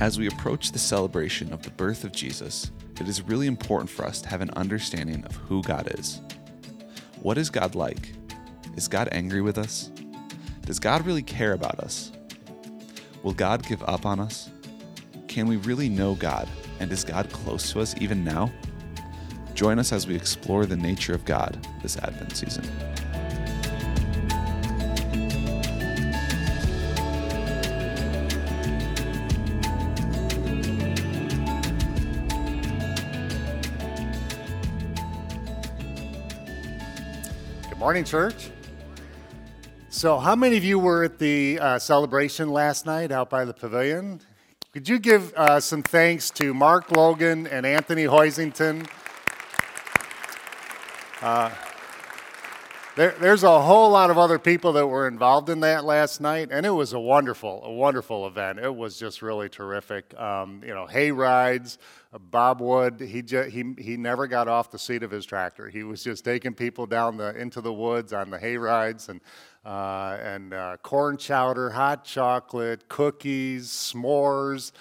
As we approach the celebration of the birth of Jesus, it is really important for us to have an understanding of who God is. What is God like? Is God angry with us? Does God really care about us? Will God give up on us? Can we really know God, and is God close to us even now? Join us as we explore the nature of God this Advent season. Good morning, church. So how many of you were at the celebration last night out by the pavilion? Could you give some thanks to Mark Logan and Anthony Hoisington? There's a whole lot of other people that were involved in that last night, and it was a wonderful event. It was just really terrific. Hay rides. Bob Wood, he never got off the seat of his tractor. He was just taking people down into the woods on the hay rides, and corn chowder, hot chocolate, cookies, s'mores,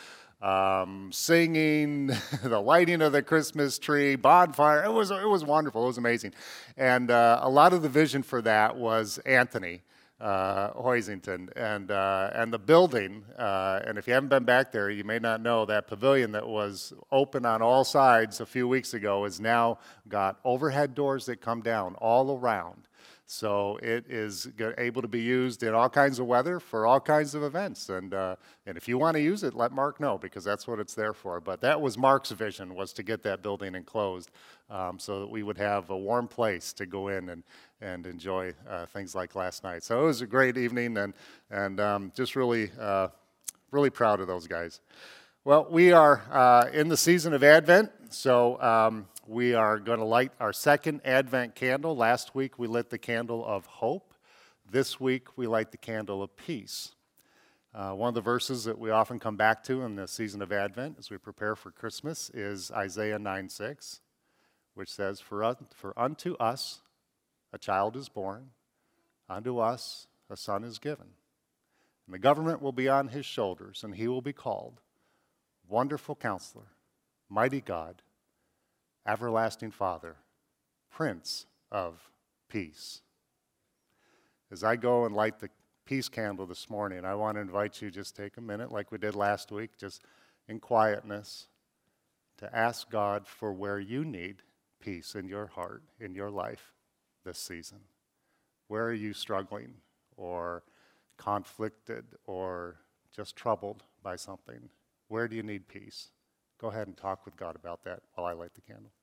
singing, the lighting of the Christmas tree, bonfire. It was wonderful. It was amazing. And a lot of the vision for that was Anthony Hoisington and the building. And if you haven't been back there, you may not know that pavilion that was open on all sides a few weeks ago is now got overhead doors that come down all around. So it is able to be used in all kinds of weather for all kinds of events. And if you want to use it, let Mark know, because that's what it's there for. But that was Mark's vision, was to get that building enclosed so that we would have a warm place to go in and enjoy things like last night. So it was a great evening, and just really proud of those guys. Well, we are in the season of Advent, so we are going to light our second Advent candle. Last week we lit the candle of hope. This week we light the candle of peace. One of the verses that we often come back to in the season of Advent as we prepare for Christmas is Isaiah 9:6, which says, For unto us a child is born, unto us a son is given, and the government will be on his shoulders, and he will be called Wonderful Counselor, Mighty God, Everlasting Father, Prince of Peace. As I go and light the peace candle this morning, I want to invite you to just take a minute, like we did last week, just in quietness, to ask God for where you need peace in your heart, in your life this season. Where are you struggling or conflicted or just troubled by something? Where do you need peace? Go ahead and talk with God about that while I light the candle.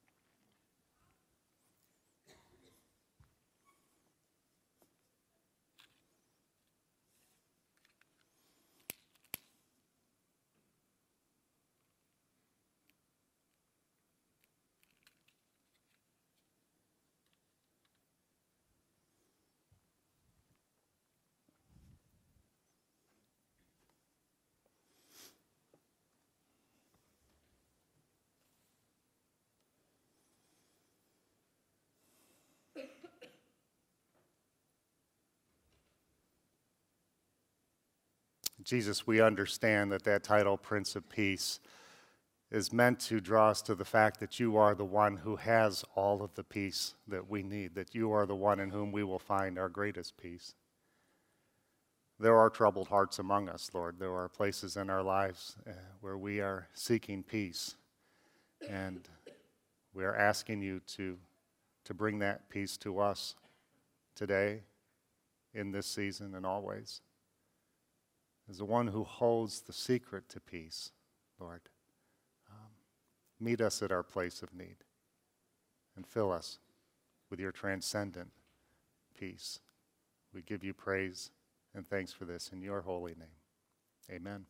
Jesus, we understand that title, Prince of Peace, is meant to draw us to the fact that you are the one who has all of the peace that we need, that you are the one in whom we will find our greatest peace. There are troubled hearts among us, Lord. There are places in our lives where we are seeking peace, and we are asking you to bring that peace to us today, in this season, and always. As the one who holds the secret to peace, Lord, meet us at our place of need and fill us with your transcendent peace. We give you praise and thanks for this in your holy name. Amen.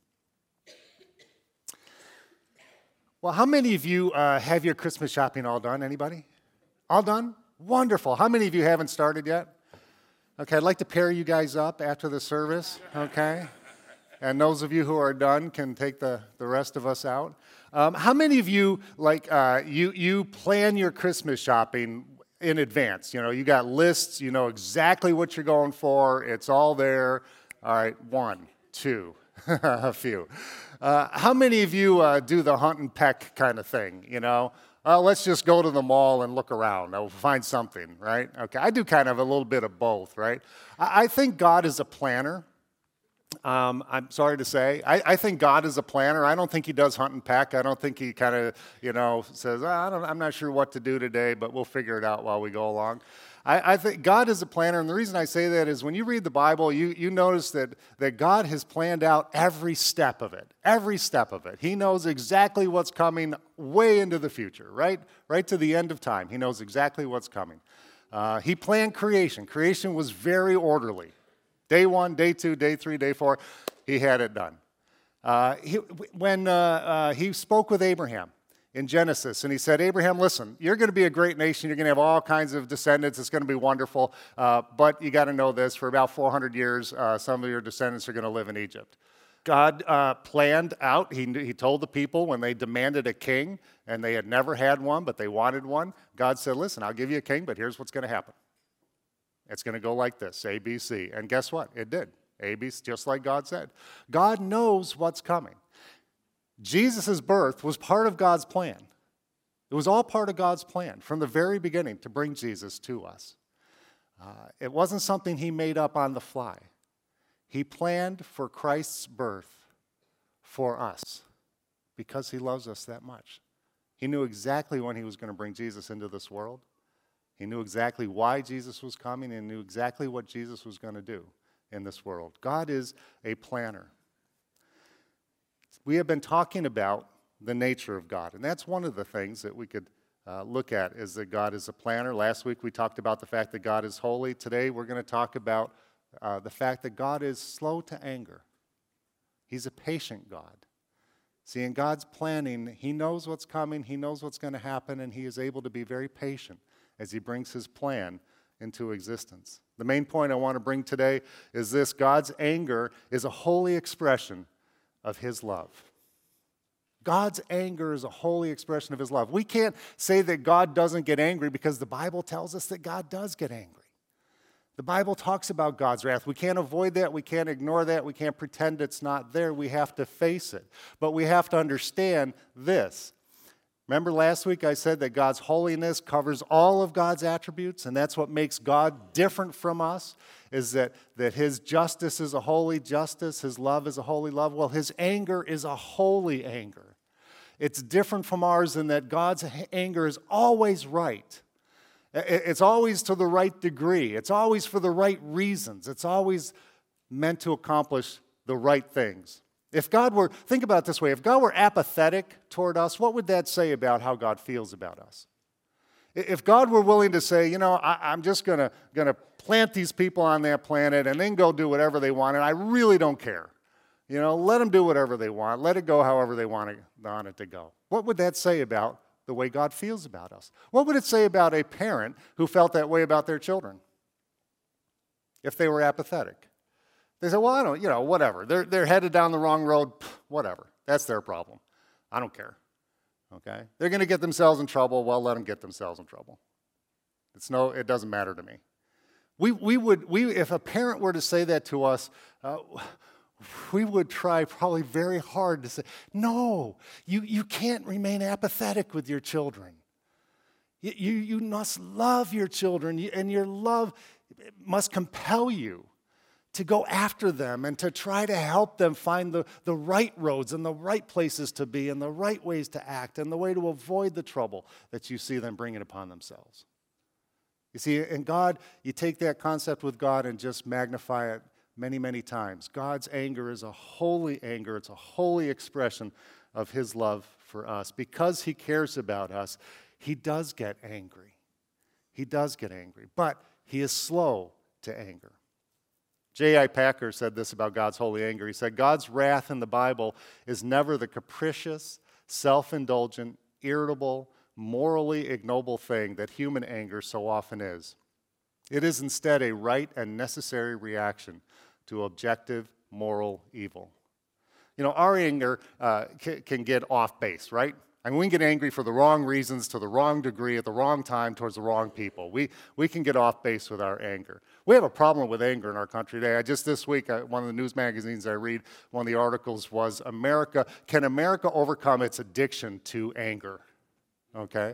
Well, how many of you have your Christmas shopping all done? Anybody? All done? Wonderful. How many of you haven't started yet? Okay, I'd like to pair you guys up after the service, okay? And those of you who are done can take the rest of us out. How many of you, you plan your Christmas shopping in advance? You know, you got lists, you know exactly what you're going for. It's all there. All right, 1, 2. A few. How many of you do the hunt and peck kind of thing, you know? Let's just go to the mall and look around. I'll find something, right? Okay, I do kind of a little bit of both, right? I think God is a planner. I'm sorry to say. I think God is a planner. I don't think he does hunt and peck. I don't think he kind of, says, I'm not sure what to do today, but we'll figure it out while we go along. I think God is a planner, and the reason I say that is when you read the Bible, you notice that God has planned out every step of it. Every step of it. He knows exactly what's coming way into the future, right? Right to the end of time. He knows exactly what's coming. He planned creation. Creation was very orderly. Day 1, day 2, day 3, day 4, he had it done. When he spoke with Abraham in Genesis, and he said, Abraham, listen, you're going to be a great nation. You're going to have all kinds of descendants. It's going to be wonderful. But you got to know this, for about 400 years, some of your descendants are going to live in Egypt. God planned out. He told the people when they demanded a king, and they had never had one, but they wanted one, God said, listen, I'll give you a king, but here's what's going to happen. It's going to go like this, A, B, C. And guess what? It did. A, B, just like God said. God knows what's coming. Jesus' birth was part of God's plan. It was all part of God's plan from the very beginning to bring Jesus to us. It wasn't something he made up on the fly. He planned for Christ's birth for us because he loves us that much. He knew exactly when he was going to bring Jesus into this world. He knew exactly why Jesus was coming and knew exactly what Jesus was going to do in this world. God is a planner. We have been talking about the nature of God, and that's one of the things that we could look at is that God is a planner. Last week we talked about the fact that God is holy. Today we're going to talk about the fact that God is slow to anger. He's a patient God. See, in God's planning, he knows what's coming, he knows what's going to happen, and he is able to be very patient as he brings his plan into existence. The main point I want to bring today is this: God's anger is a holy expression of his love. God's anger is a holy expression of his love. We can't say that God doesn't get angry because the Bible tells us that God does get angry. The Bible talks about God's wrath. We can't avoid that. We can't ignore that. We can't pretend it's not there. We have to face it. But we have to understand this. Remember last week I said that God's holiness covers all of God's attributes, and that's what makes God different from us, is that his justice is a holy justice, his love is a holy love. Well, his anger is a holy anger. It's different from ours in that God's anger is always right. It's always to the right degree. It's always for the right reasons. It's always meant to accomplish the right things. If God were, think about it this way, if God were apathetic toward us, what would that say about how God feels about us? If God were willing to say, I'm just going to plant these people on that planet and then go do whatever they want, and I really don't care. Let them do whatever they want. Let it go however they want it to go. What would that say about the way God feels about us? What would it say about a parent who felt that way about their children if they were apathetic? They say, well, I don't, whatever. They're headed down the wrong road, whatever. That's their problem. I don't care. Okay? They're going to get themselves in trouble. Well, let them get themselves in trouble. It doesn't matter to me. If a parent were to say that to us, we would try probably very hard to say, no, you can't remain apathetic with your children. You must love your children, and your love must compel you to go after them and to try to help them find the right roads and the right places to be and the right ways to act and the way to avoid the trouble that you see them bringing upon themselves. You see, in God, you take that concept with God and just magnify it many, many times. God's anger is a holy anger. It's a holy expression of his love for us. Because he cares about us, he does get angry. He does get angry, but he is slow to anger. J.I. Packer said this about God's holy anger. He said, God's wrath in the Bible is never the capricious, self-indulgent, irritable, morally ignoble thing that human anger so often is. It is instead a right and necessary reaction to objective moral evil. Our anger can get off base, right? I mean, we can get angry for the wrong reasons, to the wrong degree, at the wrong time, towards the wrong people. We can get off base with our anger. We have a problem with anger in our country today. Just this week, one of the news magazines I read, one of the articles was, can America overcome its addiction to anger? Okay?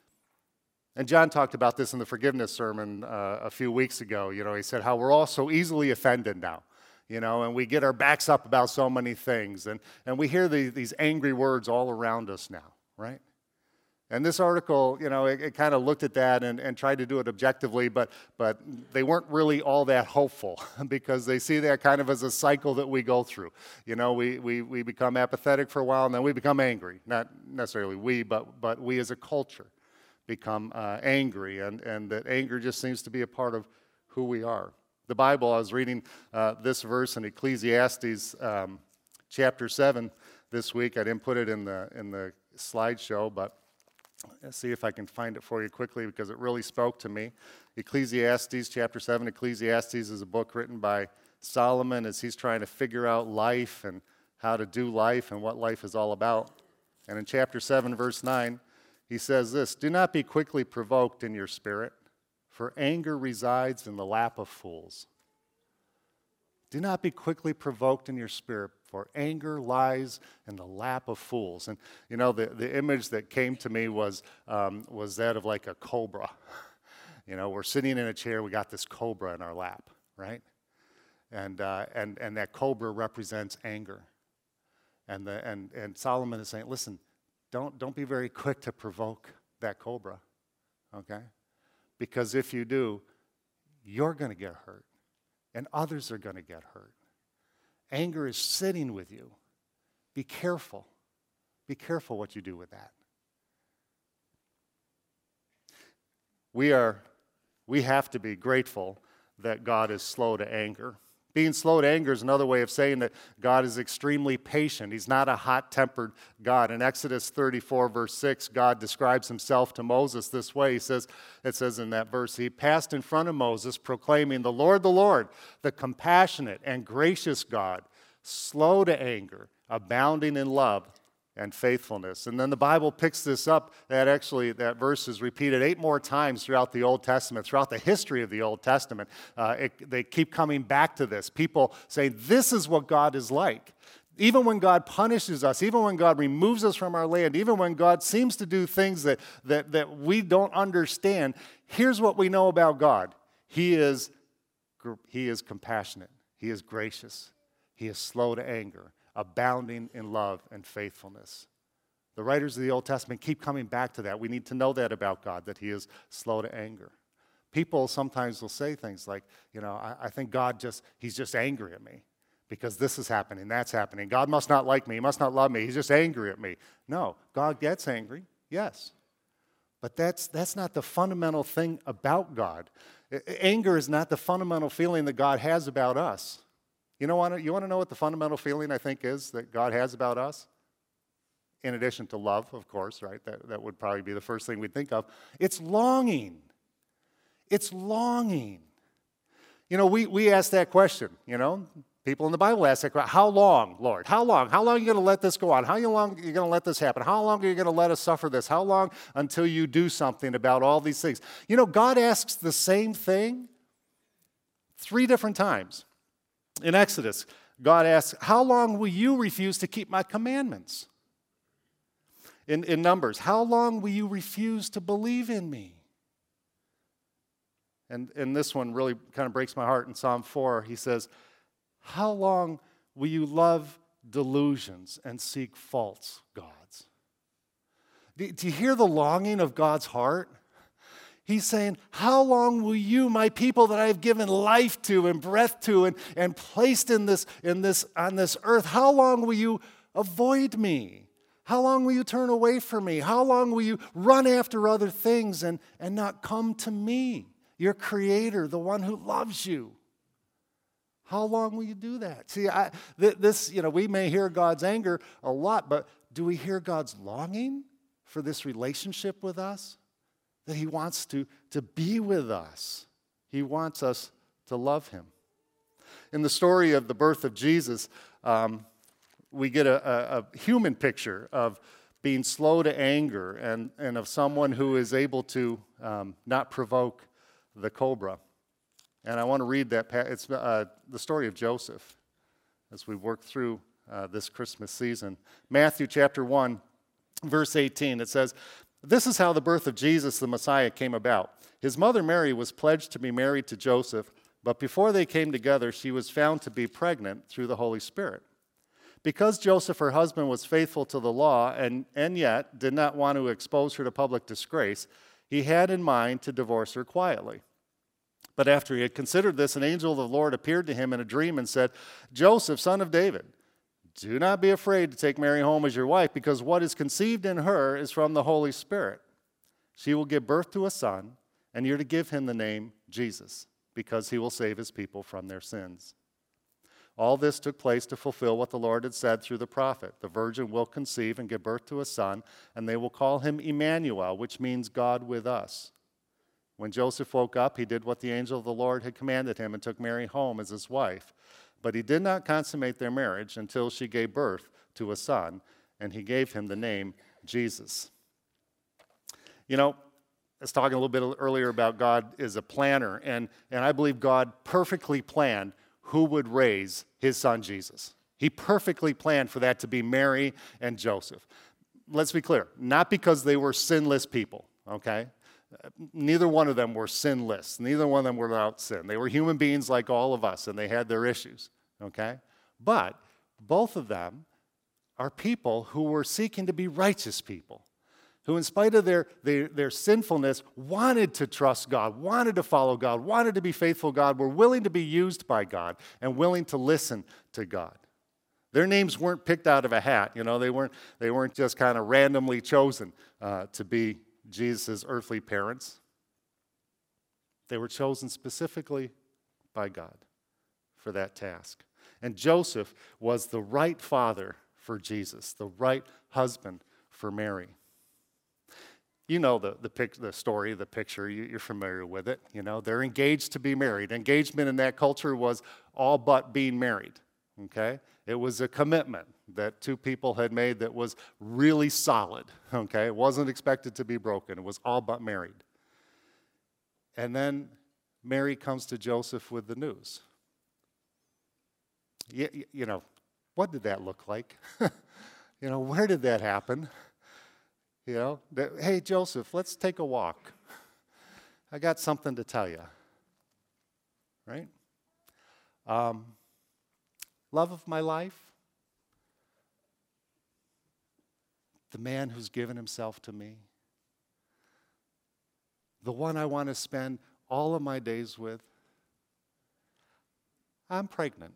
And John talked about this in the forgiveness sermon a few weeks ago. You know, he said how we're all so easily offended now. You know, and we get our backs up about so many things. And we hear these angry words all around us now, right? And this article, you know, it kind of looked at that and tried to do it objectively, but they weren't really all that hopeful because they see that kind of as a cycle that we go through. You know, we become apathetic for a while, and then we become angry. Not necessarily we, but we as a culture become angry, and that anger just seems to be a part of who we are. The Bible, I was reading this verse in Ecclesiastes chapter 7 this week. I didn't put it in the slideshow, but let's see if I can find it for you quickly because it really spoke to me. Ecclesiastes chapter 7. Ecclesiastes is a book written by Solomon as he's trying to figure out life and how to do life and what life is all about. And in chapter 7, verse 9, he says this, "Do not be quickly provoked in your spirit, for anger resides in the lap of fools." Do not be quickly provoked in your spirit, for anger lies in the lap of fools. And you know, the image that came to me was that of like a cobra. You know, we're sitting in a chair, we got this cobra in our lap, right? And that cobra represents anger. And Solomon is saying, listen, don't be very quick to provoke that cobra, okay? Because if you do, you're going to get hurt, and others are going to get hurt. Anger is sitting with you. Be careful. Be careful what you do with that. We have to be grateful that God is slow to anger. Being slow to anger is another way of saying that God is extremely patient. He's not a hot-tempered God. In Exodus 34, verse 6, God describes himself to Moses this way. It says in that verse, he passed in front of Moses, proclaiming, the Lord, the compassionate and gracious God, slow to anger, abounding in love and faithfulness." And then the Bible picks this up. That verse is repeated 8 more times throughout the Old Testament, throughout the history of the Old Testament. They keep coming back to this. People say, this is what God is like. Even when God punishes us, even when God removes us from our land, even when God seems to do things that we don't understand, here's what we know about God. He is compassionate. He is gracious. He is slow to anger, abounding in love and faithfulness. The writers of the Old Testament keep coming back to that. We need to know that about God, that he is slow to anger. People sometimes will say things like, you know, I think he's just angry at me because this is happening, that's happening. God must not like me. He must not love me. He's just angry at me. No, God gets angry, yes. But that's not the fundamental thing about God. Anger is not the fundamental feeling that God has about us. You want to know what the fundamental feeling, I think, is that God has about us? In addition to love, of course, right? That would probably be the first thing we'd think of. It's longing. It's longing. You know, we ask that question, you know. People in the Bible ask that question, how long, Lord? How long? How long are you going to let this go on? How long are you going to let this happen? How long are you going to let us suffer this? How long until you do something about all these things? You know, God asks the same thing 3 different times. In Exodus, God asks, how long will you refuse to keep my commandments? In Numbers, how long will you refuse to believe in me? And this one really kind of breaks my heart. In Psalm 4, he says, how long will you love delusions and seek false gods? Do you hear the longing of God's heart? He's saying, how long will you, my people that I've given life to and breath to and placed on this earth, how long will you avoid me? How long will you turn away from me? How long will you run after other things and not come to me, your creator, the one who loves you? How long will you do that? See, we may hear God's anger a lot, but do we hear God's longing for this relationship with us? That he wants to be with us. He wants us to love him. In the story of the birth of Jesus, we get a human picture of being slow to anger and of someone who is able to not provoke the cobra. And I want to read that. It's the story of Joseph as we work through this Christmas season. Matthew chapter 1, verse 18, it says, "This is how the birth of Jesus, the Messiah, came about. His mother Mary was pledged to be married to Joseph, but before they came together, she was found to be pregnant through the Holy Spirit. Because Joseph, her husband, was faithful to the law and yet did not want to expose her to public disgrace, he had in mind to divorce her quietly. But after he had considered this, an angel of the Lord appeared to him in a dream and said, 'Joseph, son of David, do not be afraid to take Mary home as your wife, because what is conceived in her is from the Holy Spirit. She will give birth to a son, and you're to give him the name Jesus, because he will save his people from their sins.' All this took place to fulfill what the Lord had said through the prophet. The virgin will conceive and give birth to a son, and they will call him Emmanuel, which means God with us. When Joseph woke up, he did what the angel of the Lord had commanded him and took Mary home as his wife. But he did not consummate their marriage until she gave birth to a son, and he gave him the name Jesus." You know, I was talking a little bit earlier about God is a planner, and I believe God perfectly planned who would raise his son Jesus. He perfectly planned for that to be Mary and Joseph. Let's be clear, not because they were sinless people, okay? Neither one of them were sinless. Neither one of them were without sin. They were human beings like all of us, and they had their issues, okay? But both of them are people who were seeking to be righteous people, who in spite of their sinfulness wanted to trust God, wanted to follow God, wanted to be faithful to God, were willing to be used by God, and willing to listen to God. Their names weren't picked out of a hat. You know, they weren't just kind of randomly chosen to be Jesus' earthly parents. They were chosen specifically by God for that task. And Joseph was the right father for Jesus, the right husband for Mary. You know the story, the picture, you're familiar with it. You know, they're engaged to be married. Engagement in that culture was all but being married, okay? It was a commitment that two people had made that was really solid, okay? It wasn't expected to be broken. It was all but married. And then Mary comes to Joseph with the news. You know, what did that look like? You know, where did that happen? You know, hey, Joseph, let's take a walk. I got something to tell you, right? Love of my life, the man who's given himself to me, the one I want to spend all of my days with, I'm pregnant.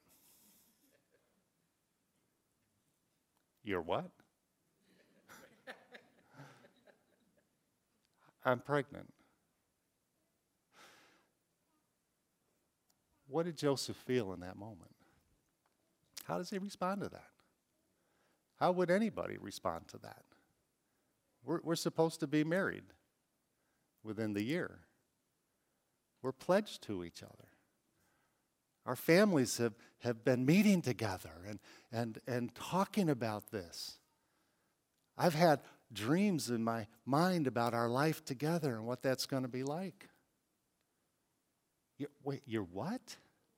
You're what? I'm pregnant. What did Joseph feel in that moment? How does he respond to that? How would anybody respond to that? We're supposed to be married within the year. We're pledged to each other. Our families have been meeting together and talking about this. I've had dreams in my mind about our life together and what that's going to be like. Wait, you're what?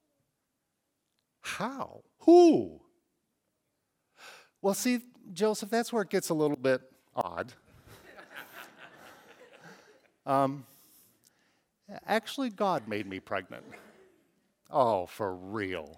How? Who? Well, see, Joseph, that's where it gets a little bit odd. Actually, God made me pregnant. Oh, for real.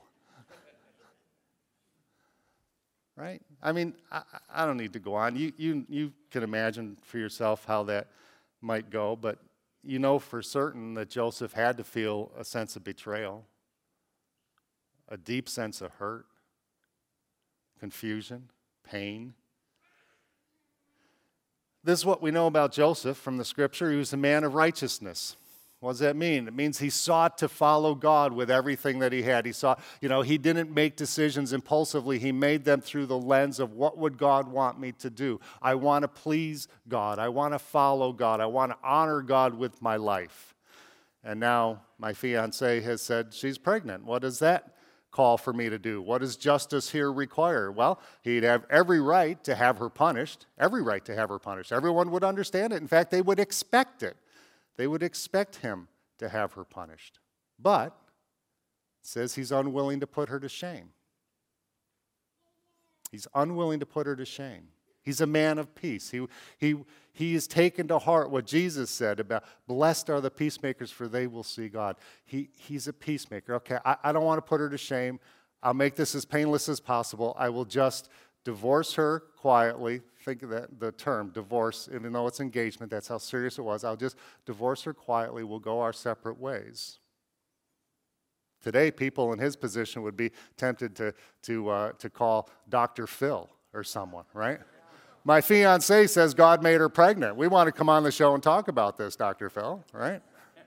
Right? I mean, I don't need to go on. You can imagine for yourself how that might go, but you know for certain that Joseph had to feel a sense of betrayal, a deep sense of hurt, confusion, pain. This is what we know about Joseph from the scripture. He was a man of righteousness. What does that mean? It means he sought to follow God with everything that he had. He didn't make decisions impulsively. He made them through the lens of what would God want me to do. I want to please God. I want to follow God. I want to honor God with my life. And now my fiance has said she's pregnant. What does that call for me to do? What does justice here require? Well, he'd have every right to have her punished, every right to have her punished. Everyone would understand it. In fact, they would expect it. They would expect him to have her punished. But it says he's unwilling to put her to shame. He's unwilling to put her to shame. He's a man of peace. He has taken to heart what Jesus said about blessed are the peacemakers, for they will see God. He's a peacemaker. Okay, I don't want to put her to shame. I'll make this as painless as possible. I will just divorce her quietly. Think of that, the term divorce, even though it's engagement, that's how serious it was. I'll just divorce her quietly. We'll go our separate ways. Today, people in his position would be tempted to call Dr. Phil or someone, right? My fiancée says God made her pregnant. We want to come on the show and talk about this, Dr. Phil, right?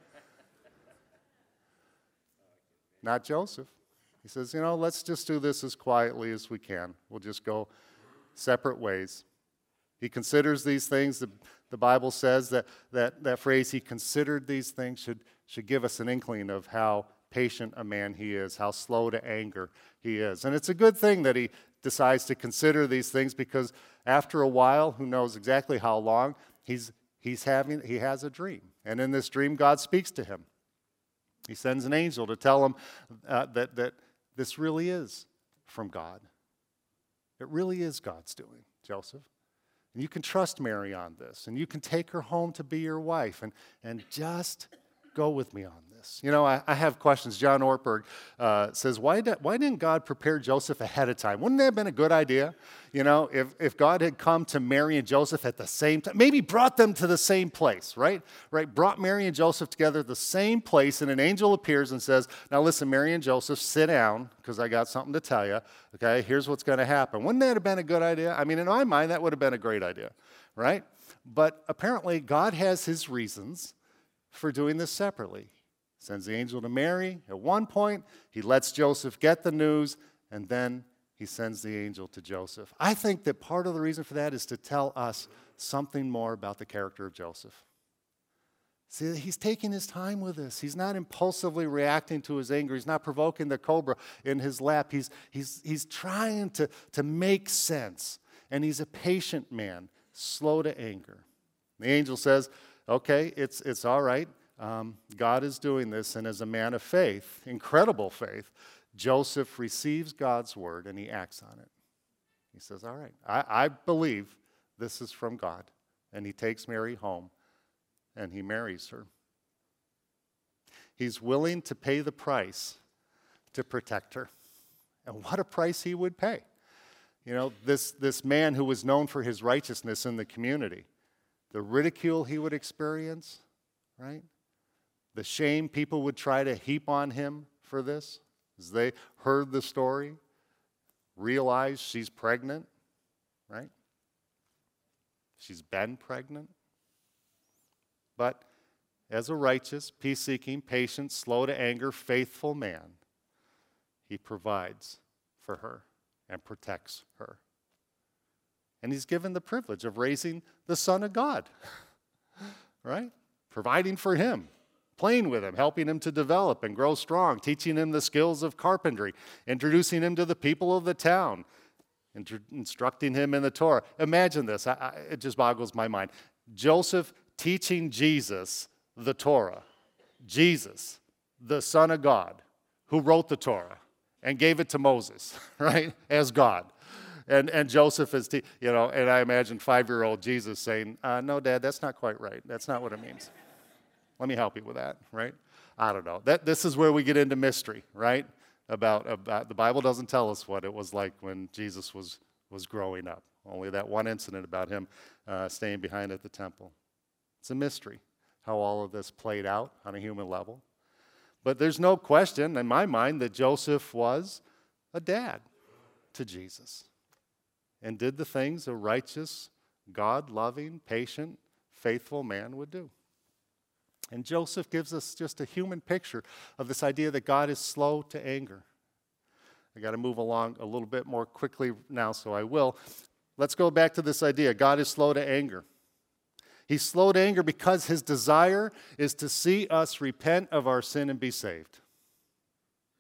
Not Joseph. He says, let's just do this as quietly as we can. We'll just go separate ways. He considers these things. The Bible says that phrase, he considered these things, should give us an inkling of how patient a man he is, how slow to anger he is. And it's a good thing that he decides to consider these things, because after a while, who knows exactly how long, he has a dream. And in this dream, God speaks to him. He sends an angel to tell him that this really is from God. It really is God's doing, Joseph. And you can trust Mary on this, and you can take her home to be your wife, and just go with me on this. I have questions. John Ortberg says, why didn't God prepare Joseph ahead of time? Wouldn't that have been a good idea? If God had come to Mary and Joseph at the same time, maybe brought them to the same place, right? Brought Mary and Joseph together at the same place, and an angel appears and says, now listen, Mary and Joseph, sit down, because I got something to tell you. Okay, here's what's going to happen. Wouldn't that have been a good idea? I mean, in my mind, that would have been a great idea, right? But apparently, God has his reasons for doing this separately. Sends the angel to Mary. At one point, he lets Joseph get the news, and then he sends the angel to Joseph. I think that part of the reason for that is to tell us something more about the character of Joseph. See, he's taking his time with this. He's not impulsively reacting to his anger. He's not provoking the cobra in his lap. He's trying to make sense, and he's a patient man, slow to anger. The angel says, okay, it's all right. God is doing this, and as a man of faith, incredible faith, Joseph receives God's word and he acts on it. He says, all right, I believe this is from God. And he takes Mary home and he marries her. He's willing to pay the price to protect her. And what a price he would pay. This man who was known for his righteousness in the community, the ridicule he would experience, right? The shame people would try to heap on him for this, as they heard the story, realized she's pregnant, right? She's been pregnant. But as a righteous, peace-seeking, patient, slow to anger, faithful man, he provides for her and protects her. And he's given the privilege of raising the Son of God, right? Providing for him, playing with him, helping him to develop and grow strong, teaching him the skills of carpentry, introducing him to the people of the town, instructing him in the Torah. Imagine this. It just boggles my mind. Joseph teaching Jesus the Torah. Jesus, the Son of God, who wrote the Torah and gave it to Moses, right, as God. And Joseph is, and I imagine 5-year-old Jesus saying, no, Dad, that's not quite right. That's not what it means. Let me help you with that, right? I don't know. This is where we get into mystery, right? About the Bible doesn't tell us what it was like when Jesus was growing up. Only that one incident about him staying behind at the temple. It's a mystery how all of this played out on a human level. But there's no question in my mind that Joseph was a dad to Jesus and did the things a righteous, God-loving, patient, faithful man would do. And Joseph gives us just a human picture of this idea that God is slow to anger. I got to move along a little bit more quickly now, so I will. Let's go back to this idea. God is slow to anger. He's slow to anger because his desire is to see us repent of our sin and be saved.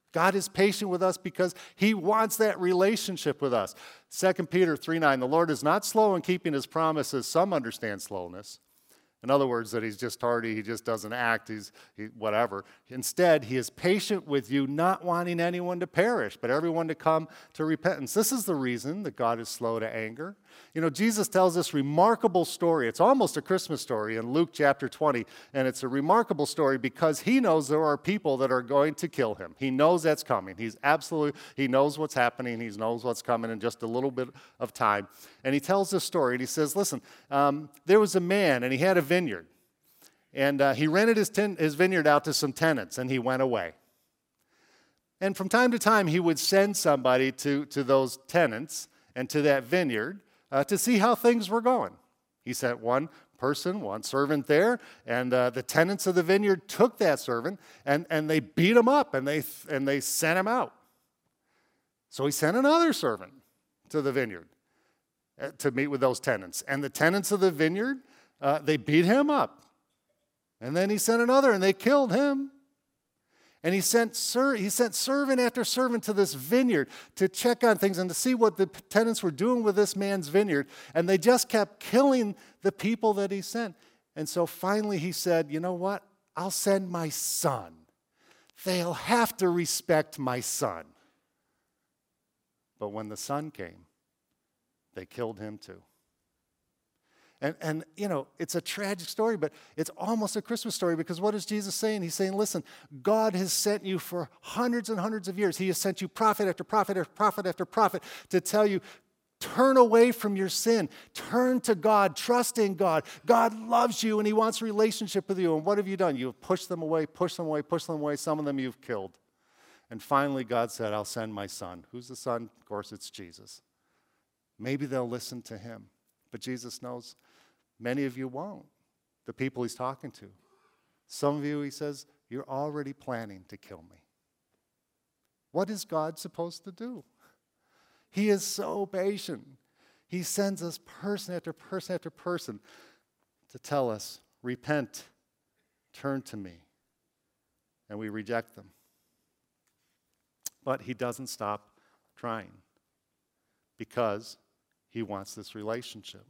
God is patient with us because he wants that relationship with us. 2 Peter 3:9, the Lord is not slow in keeping his promises. Some understand slowness. In other words, that he's just tardy, he just doesn't act, whatever. Instead, he is patient with you, not wanting anyone to perish, but everyone to come to repentance. This is the reason that God is slow to anger. You know, Jesus tells this remarkable story. It's almost a Christmas story in Luke chapter 20, and it's a remarkable story because he knows there are people that are going to kill him. He knows that's coming. He knows what's happening. He knows what's coming in just a little bit of time. And he tells this story, and he says, listen, there was a man, and he had a vineyard. And he rented his vineyard out to some tenants, and he went away. And from time to time, he would send somebody to those tenants and to that vineyard to see how things were going. He sent one servant there, and the tenants of the vineyard took that servant, and they beat him up, and they sent him out. So he sent another servant to the vineyard to meet with those tenants. And the tenants of the vineyard, they beat him up. And then he sent another, and they killed him. And he sent servant after servant to this vineyard to check on things and to see what the tenants were doing with this man's vineyard. And they just kept killing the people that he sent. And so finally he said, you know what? I'll send my son. They'll have to respect my son. But when the son came, they killed him too. And you know, it's a tragic story, but it's almost a Christmas story because what is Jesus saying? He's saying, listen, God has sent you for hundreds and hundreds of years. He has sent you prophet after prophet after prophet after prophet to tell you, turn away from your sin. Turn to God. Trust in God. God loves you and he wants a relationship with you. And what have you done? You've pushed them away, pushed them away, pushed them away. Some of them you've killed. And finally God said, I'll send my son. Who's the son? Of course, it's Jesus. Maybe they'll listen to him. But Jesus knows many of you won't, the people he's talking to. Some of you, he says, you're already planning to kill me. What is God supposed to do? He is so patient. He sends us person after person after person to tell us, repent, turn to me. And we reject them. But he doesn't stop trying because he wants this relationship.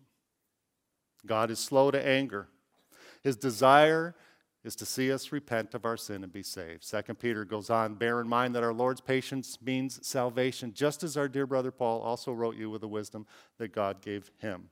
God is slow to anger. His desire is to see us repent of our sin and be saved. 2 Peter goes on, bear in mind that our Lord's patience means salvation, just as our dear brother Paul also wrote you with the wisdom that God gave him.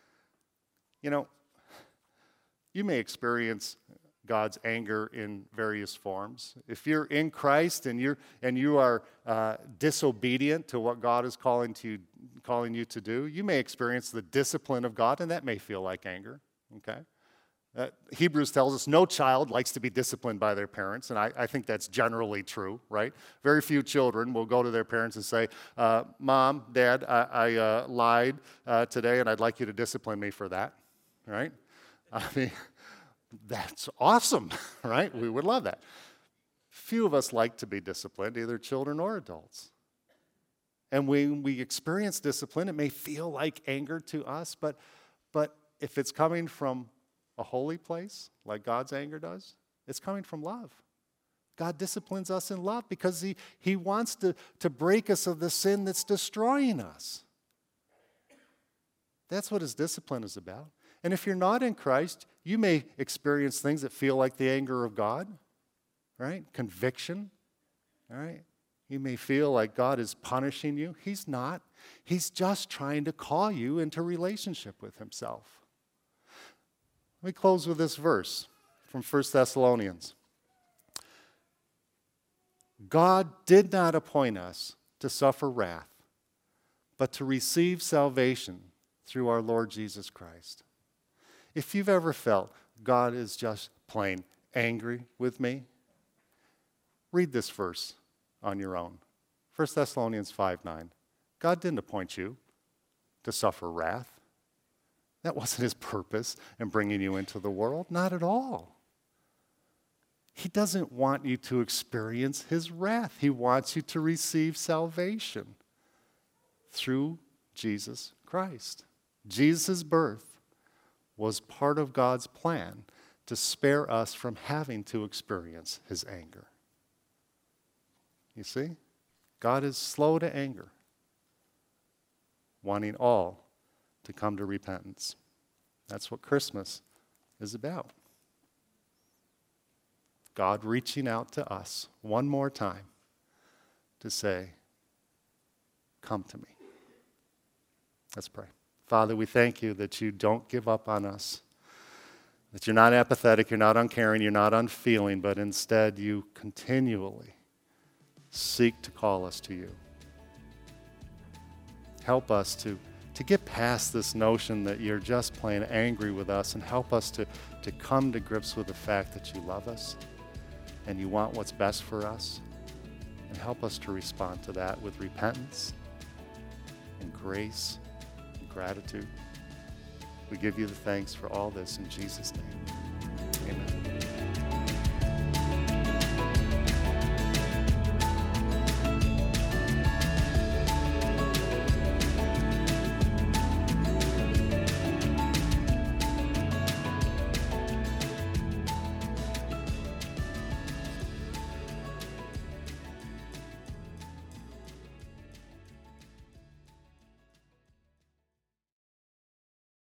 You know, you may experience God's anger in various forms. If you're in Christ and you are disobedient to what God is calling you to do, you may experience the discipline of God, and that may feel like anger. Okay, Hebrews tells us no child likes to be disciplined by their parents, and I think that's generally true, right? Very few children will go to their parents and say, "Mom, Dad, I lied today, and I'd like you to discipline me for that." Right? I mean, that's awesome, right? We would love that. Few of us like to be disciplined, either children or adults. And when we experience discipline, it may feel like anger to us, but if it's coming from a holy place, like God's anger does, it's coming from love. God disciplines us in love because he wants to break us of the sin that's destroying us. That's what his discipline is about. And if you're not in Christ, you may experience things that feel like the anger of God, right? Conviction, all right? You may feel like God is punishing you. He's not. He's just trying to call you into relationship with himself. Let me close with this verse from 1 Thessalonians. God did not appoint us to suffer wrath, but to receive salvation through our Lord Jesus Christ. If you've ever felt God is just plain angry with me, read this verse on your own. 1 Thessalonians 5:9. God didn't appoint you to suffer wrath. That wasn't his purpose in bringing you into the world. Not at all. He doesn't want you to experience his wrath. He wants you to receive salvation through Jesus Christ. Jesus' birth was part of God's plan to spare us from having to experience his anger. You see? God is slow to anger, wanting all to come to repentance. That's what Christmas is about. God reaching out to us one more time to say, come to me. Let's pray. Father, we thank you that you don't give up on us, that you're not apathetic, you're not uncaring, you're not unfeeling, but instead you continually seek to call us to you. Help us to get past this notion that you're just plain angry with us, and help us to come to grips with the fact that you love us and you want what's best for us, and help us to respond to that with repentance and grace and gratitude. We give you the thanks for all this in Jesus' name.